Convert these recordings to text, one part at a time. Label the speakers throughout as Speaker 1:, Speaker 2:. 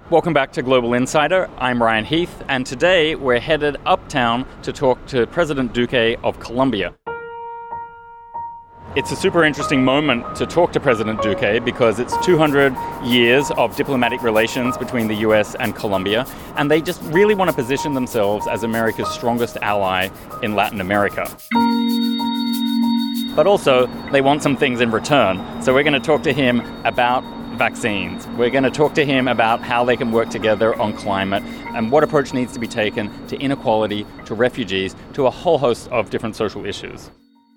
Speaker 1: Welcome back to Global Insider. I'm Ryan Heath, and today we're headed uptown to talk to President Duque of Colombia. It's a super interesting moment to talk to President Duque because it's 200 years of diplomatic relations between the US and Colombia, and they just really want to position themselves as America's strongest ally in Latin America. But also, they want some things in return. So we're going to talk to him about vaccines. We're going to talk to him about how they can work together on climate and what approach needs to be taken to inequality, to refugees, to a whole host of different social issues.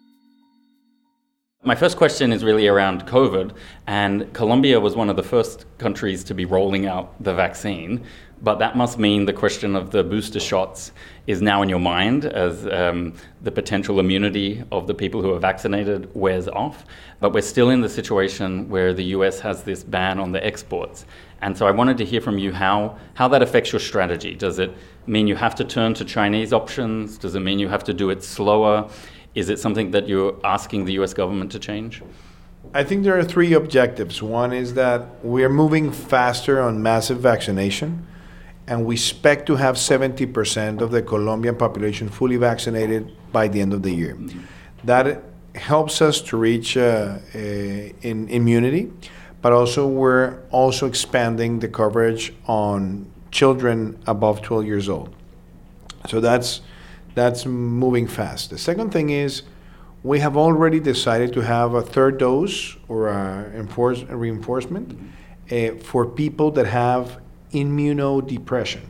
Speaker 1: My first question is really around COVID, and Colombia was one of the first countries to be rolling out the vaccine, but that must mean the question of the booster shots is now in your mind as the potential immunity of the people who are vaccinated wears off. But we're still in the situation where the US has this ban on the exports. And so I wanted to hear from you how that affects your strategy. Does it mean you have to turn to Chinese options? Does it mean you have to do it slower? Is it something that you're asking the US government to change?
Speaker 2: I think there are three objectives. One is that we're moving faster on massive vaccination, and we expect to have 70% of the Colombian population fully vaccinated by the end of the year. That helps us to reach in immunity, but also we're also expanding the coverage on children above 12 years old. So that's moving fast. The second thing is we have already decided to have a third dose or a reinforcement for people that have immunosuppression.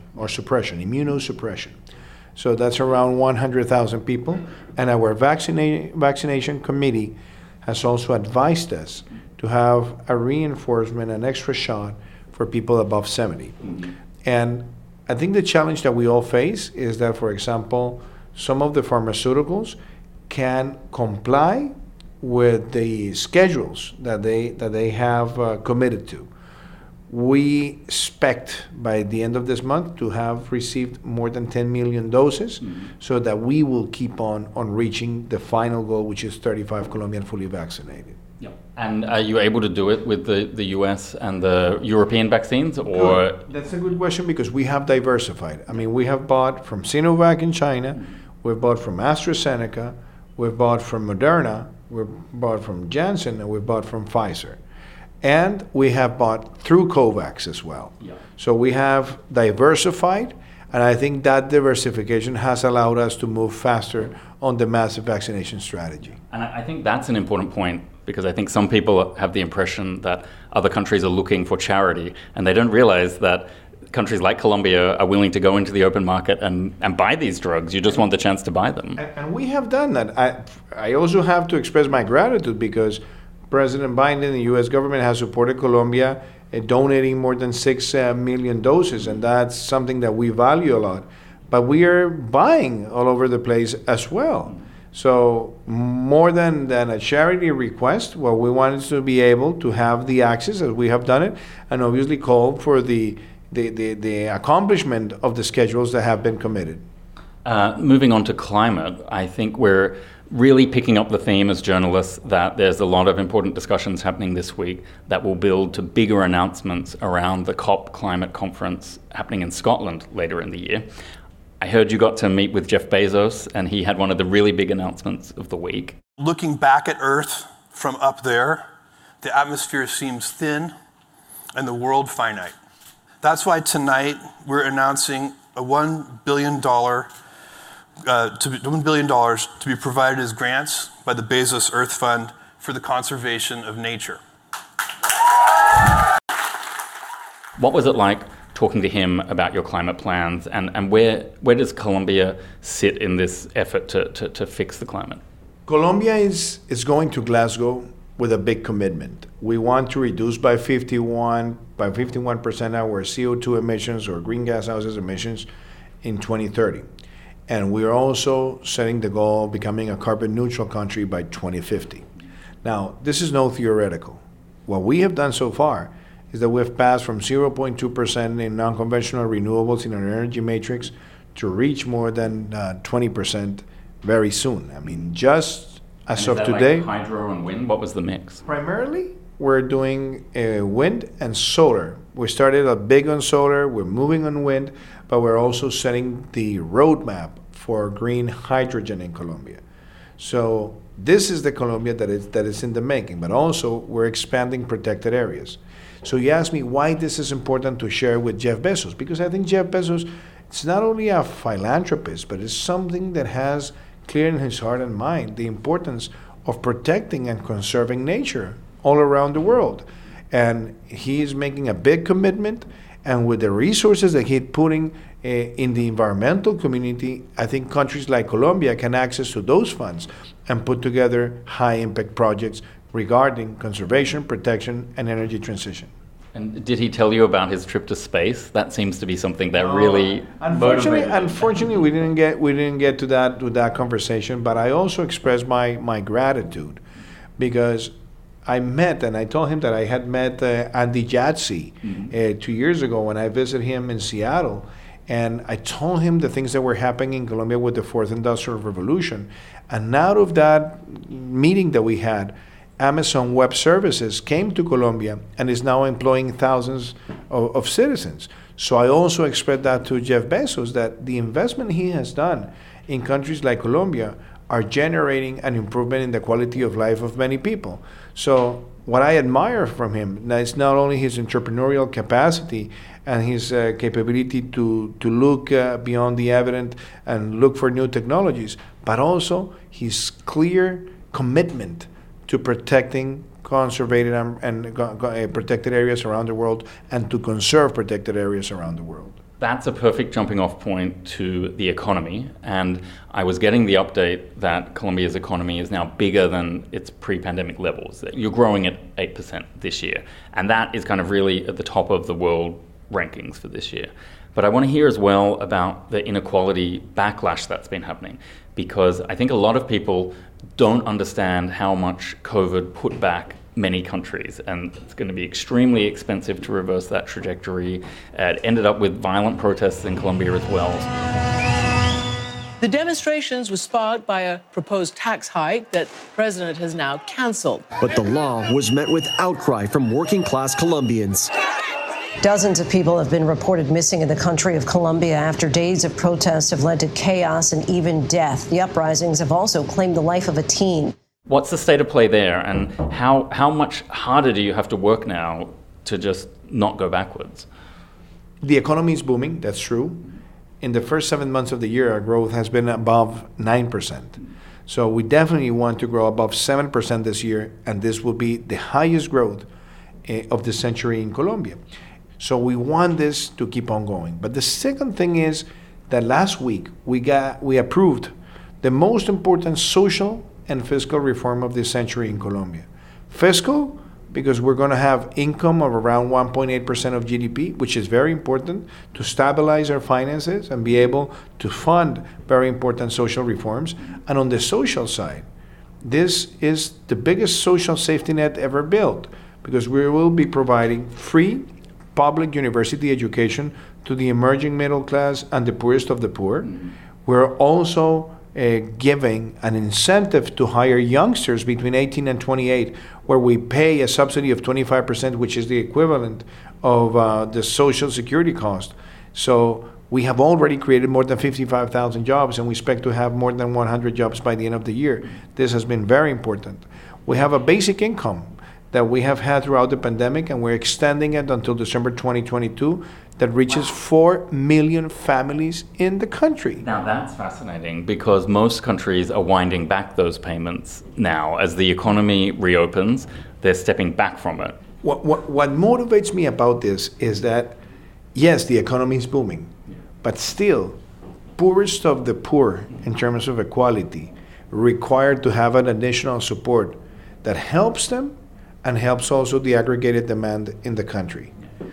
Speaker 2: So that's around 100,000 people. And our vaccination committee has also advised us to have a reinforcement, an extra shot for people above 70. And I think the challenge that we all face is that, for example, some of the pharmaceuticals can comply with the schedules that they have committed to. We expect by the end of this month to have received more than 10 million doses so that we will keep on reaching the final goal, which is 35 Colombians fully vaccinated.
Speaker 1: Yep. And are you able to do it with the US and the European vaccines? Or
Speaker 2: That's a good question because we have diversified. I mean, we have bought from Sinovac in China, we've bought from AstraZeneca, we've bought from Moderna, we've bought from Janssen, and we've bought from Pfizer. And we have bought through COVAX as well. Yeah. So we have diversified, and I think that diversification has allowed us to move faster on the massive vaccination strategy.
Speaker 1: And I think that's an important point because I think some people have the impression that other countries are looking for charity, and they don't realize that countries like Colombia are willing to go into the open market and buy these drugs. You just want the chance to buy them.
Speaker 2: And we have done that. I also have to express my gratitude because President Biden and the U.S. government has supported Colombia donating more than 6 million doses, and that's something that we value a lot. But we are buying all over the place as well. So more than a charity request, well, we wanted to be able to have the access, as we have done it, and obviously call for the accomplishment of the schedules that have been committed.
Speaker 1: Moving on to climate, I think we're really picking up the theme as journalists that there's a lot of important discussions happening this week that will build to bigger announcements around the COP climate conference happening in Scotland later in the year. I heard you got to meet with Jeff Bezos, and he had one of the really big announcements of the week.
Speaker 3: Looking back at Earth from up there, the atmosphere seems thin and the world finite. That's why tonight we're announcing a $1 billion to be provided as grants by the Bezos Earth Fund for the conservation of nature.
Speaker 1: What was it like talking to him about your climate plans, and where does Colombia sit in this effort to fix the climate?
Speaker 2: Colombia is going to Glasgow with a big commitment. We want to reduce by 51% our CO2 emissions or greenhouse gases emissions in 2030. And we're also setting the goal of becoming a carbon neutral country by 2050. Now, this is no theoretical. What we have done so far is that we've passed from 0.2% in non-conventional renewables in our energy matrix to reach more than 20% very soon. I mean, just as of today.
Speaker 1: Like hydro and wind? What was the mix?
Speaker 2: Primarily we're doing wind and solar. We started big on solar, we're moving on wind, but we're also setting the roadmap for green hydrogen in Colombia. So this is the Colombia that is in the making, but also we're expanding protected areas. So you ask me why this is important to share with Jeff Bezos, because I think Jeff Bezos, it's not only a philanthropist, but it's something that has clear in his heart and mind the importance of protecting and conserving nature all around the world. And he is making a big commitment, and with the resources that he's putting in the environmental community, I think countries like Colombia can access to those funds and put together high-impact projects regarding conservation, protection, and energy transition.
Speaker 1: And did he tell you about his trip to space? That seems to be something that really motivated.
Speaker 2: Unfortunately, we didn't get to that conversation. But I also expressed my gratitude, because I met, and I told him that I had met Andy Jassy 2 years ago when I visited him in Seattle. And I told him the things that were happening in Colombia with the Fourth Industrial Revolution. And out of that meeting that we had, Amazon Web Services came to Colombia and is now employing thousands of citizens. So I also expressed that to Jeff Bezos, that the investment he has done in countries like Colombia are generating an improvement in the quality of life of many people. So what I admire from him is not only his entrepreneurial capacity and his capability to look beyond the evident and look for new technologies, but also his clear commitment to protecting conservated and protected areas around the world, and to conserve protected areas around the world.
Speaker 1: That's a perfect jumping off point to the economy. And I was getting the update that Colombia's economy is now bigger than its pre-pandemic levels. You're growing at 8% this year. And that is kind of really at the top of the world rankings for this year. But I want to hear as well about the inequality backlash that's been happening, because I think a lot of people don't understand how much COVID put back many countries, and it's going to be extremely expensive to reverse that trajectory. It ended up with violent protests in Colombia as well.
Speaker 4: The demonstrations were sparked by a proposed tax hike that the president has now canceled.
Speaker 5: But the law was met with outcry from working-class Colombians.
Speaker 6: Dozens of people have been reported missing in the country of Colombia after days of protests have led to chaos and even death. The uprisings have also claimed the life of a teen.
Speaker 1: What's the state of play there, and how much harder do you have to work now to just not go backwards?
Speaker 2: The economy is booming, that's true. In the first 7 months of the year, our growth has been above 9%. So we definitely want to grow above 7% this year, and this will be the highest growth of the century in Colombia. So we want this to keep on going. But the second thing is that last week we approved the most important social and fiscal reform of this century in Colombia. Fiscal, because we're going to have income of around 1.8% of GDP, which is very important to stabilize our finances and be able to fund very important social reforms. And on the social side, this is the biggest social safety net ever built, because we will be providing free public university education to the emerging middle class and the poorest of the poor. We're also giving an incentive to hire youngsters between 18 and 28, where we pay a subsidy of 25%, which is the equivalent of the social security cost. So we have already created more than 55,000 jobs, and we expect to have more than 100 jobs by the end of the year. This has been very important. We have a basic income that we have had throughout the pandemic, and we're extending it until December 2022, that reaches 4 million families in the country.
Speaker 1: Now that's fascinating, because most countries are winding back those payments now. As the economy reopens, they're stepping back from it.
Speaker 2: What motivates me about this is that, yes, the economy is booming, but still, poorest of the poor in terms of equality required to have an additional support that helps them and helps also the aggregated demand in the country.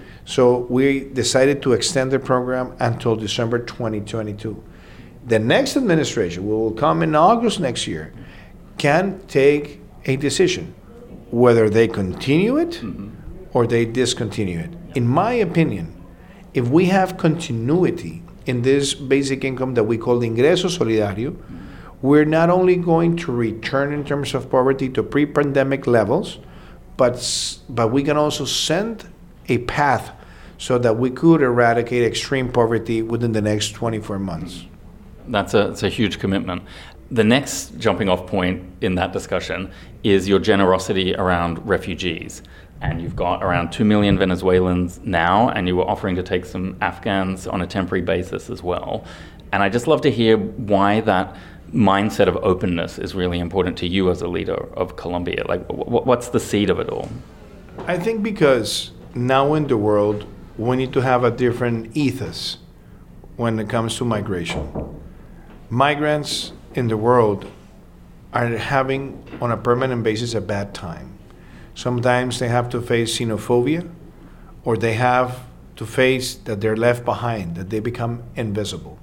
Speaker 2: So we decided to extend the program until December 2022. The next administration, will come in August next year, can take a decision whether they continue it or they discontinue it. In my opinion, if we have continuity in this basic income that we call the ingreso solidario, we're not only going to return in terms of poverty to pre-pandemic levels, but we can also send a path so that we could eradicate extreme poverty within the next 24 months.
Speaker 1: It's a huge commitment. The next jumping off point in that discussion is your generosity around refugees. And you've got around 2 million Venezuelans now, and you were offering to take some Afghans on a temporary basis as well. And I'd just love to hear why that mindset of openness is really important to you as a leader of Colombia. Like, what's the seed of it all?
Speaker 2: I think because now in the world, we need to have a different ethos when it comes to migration. Migrants in the world are having, on a permanent basis, a bad time. Sometimes they have to face xenophobia, or they have to face that they're left behind, that they become invisible.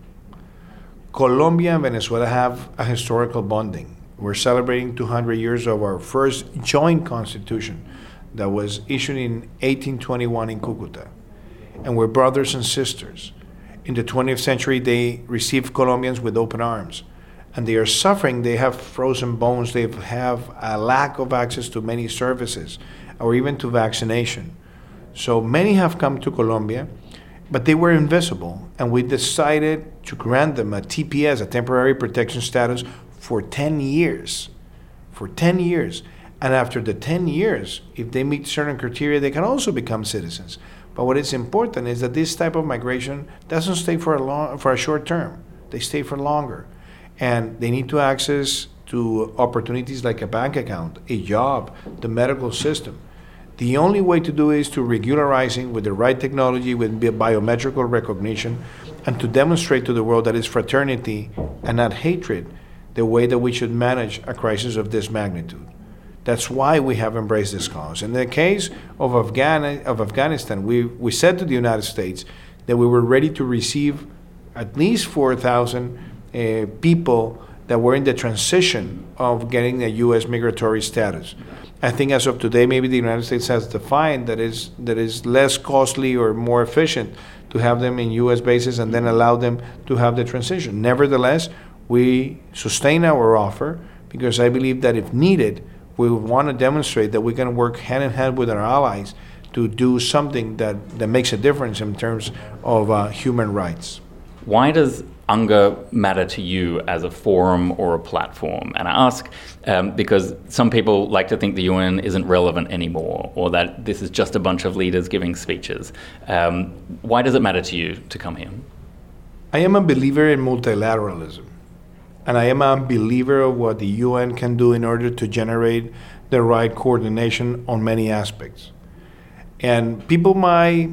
Speaker 2: Colombia and Venezuela have a historical bonding. We're celebrating 200 years of our first joint constitution that was issued in 1821 in Cucuta. And we're brothers and sisters. In the 20th century, they received Colombians with open arms. And they are suffering. They have frozen bones. They have a lack of access to many services or even to vaccination. So many have come to Colombia, but they were invisible. And we decided to grant them a TPS, a temporary protection status, for 10 years. For 10 years. And after the 10 years, if they meet certain criteria, they can also become citizens. But what is important is that this type of migration doesn't stay for a short term. They stay for longer. And they need to access to opportunities like a bank account, a job, the medical system. The only way to do it is to regularizing with the right technology, with biometrical recognition, and to demonstrate to the world that it's fraternity and not hatred, the way that we should manage a crisis of this magnitude. That's why we have embraced this cause. In the case of Afghanistan, we said to the United States that we were ready to receive at least 4,000 people that were in the transition of getting a U.S. migratory status. I think as of today, maybe the United States has defined that is less costly or more efficient to have them in U.S. bases and then allow them to have the transition. Nevertheless, we sustain our offer because I believe that if needed, we want to demonstrate that we can work hand in hand with our allies to do something that makes a difference in terms of human rights.
Speaker 1: Why does UNGA matter to you as a forum or a platform? And I ask because some people like to think the UN isn't relevant anymore, or that this is just a bunch of leaders giving speeches. Why does it matter to you to come here?
Speaker 2: I am a believer in multilateralism. And I am a believer of what the UN can do in order to generate the right coordination on many aspects. And people might,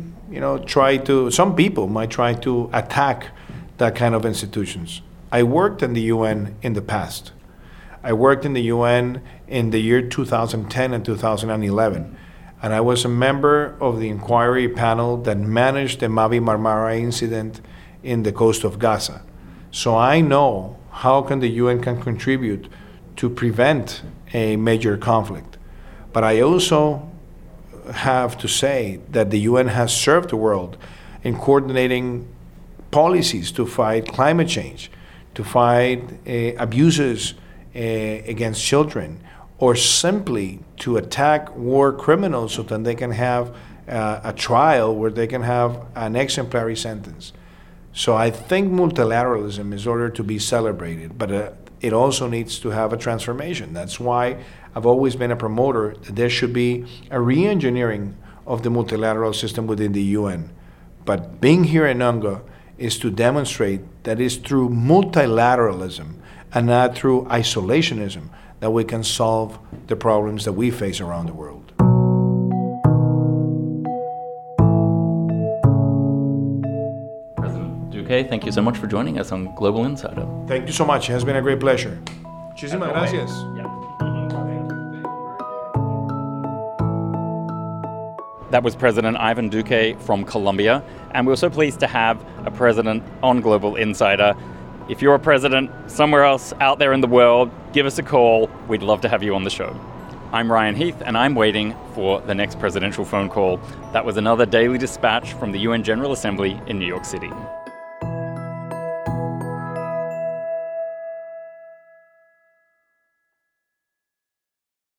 Speaker 2: some people might try to attack that kind of institutions. I worked in the UN in the past. I worked in the UN in the year 2010 and 2011. And I was a member of the inquiry panel that managed the Mavi Marmara incident in the coast of Gaza. So I know how can the UN can contribute to prevent a major conflict. But I also have to say that the UN has served the world in coordinating policies to fight climate change, to fight abuses against children, or simply to attack war criminals so that they can have a trial where they can have an exemplary sentence. So I think multilateralism is ordered to be celebrated, but it also needs to have a transformation. That's why I've always been a promoter that there should be a re-engineering of the multilateral system within the UN. But being here in UNGA is to demonstrate that it's through multilateralism and not through isolationism that we can solve the problems that we face around the world.
Speaker 1: Okay, thank you so much for joining us on Global Insider.
Speaker 2: Thank you so much. It has been a great pleasure. Muchísimas gracias.
Speaker 1: That was President Ivan Duque from Colombia, and we're so pleased to have a president on Global Insider. If you're a president somewhere else out there in the world, give us a call. We'd love to have you on the show. I'm Ryan Heath, and I'm waiting for the next presidential phone call. That was another Daily Dispatch from the UN General Assembly in New York City.